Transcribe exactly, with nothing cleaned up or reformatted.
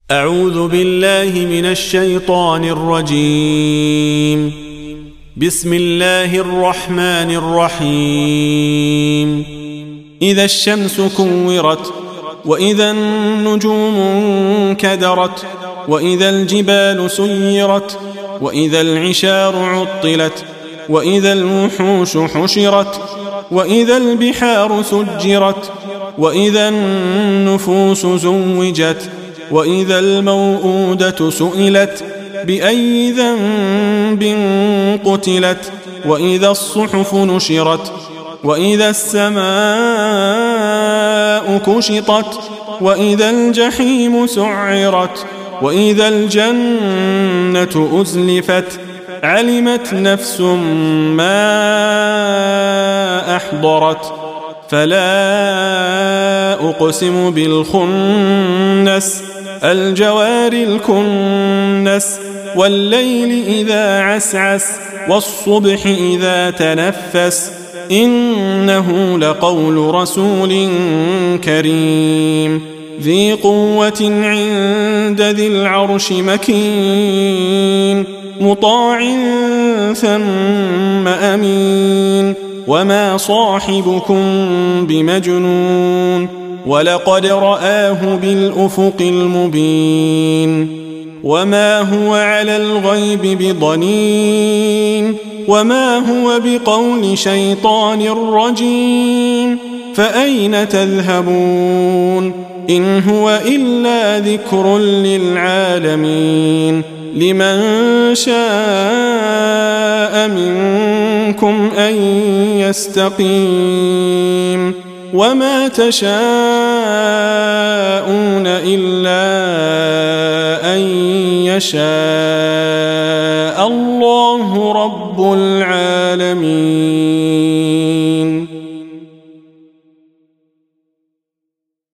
أعوذ بالله من الشيطان الرجيم. بسم الله الرحمن الرحيم. إذا الشمس كورت، وإذا النجوم انكدرت، وإذا الجبال سيرت، وإذا العشار عطلت، وإذا الوحوش حشرت، وإذا البحار سجرت، وإذا النفوس زوجت، وإذا الموءودة سئلت بأي ذنب قتلت، وإذا الصحف نشرت، وإذا السماء كشطت، وإذا الجحيم سعرت، وإذا الجنة أزلفت، علمت نفس ما أحضرت. فلا أقسم بالخنس، الجوار الكنس، والليل إذا عسعس، والصبح إذا تنفس، إنه لقول رسول كريم ذي قوة عند ذي العرش مكين، مطاع ثم أمين، وما صاحبكم بمجنون، ولقد رآه بالأفق المبين، وما هو على الغيب بضنين، وما هو بقول شيطان رجيم، فأين تذهبون؟ إن هو إلا ذكر للعالمين، لمن شاء منكم أن يستقيم، وما تشاءون إلا أن يشاء الله رب العالمين.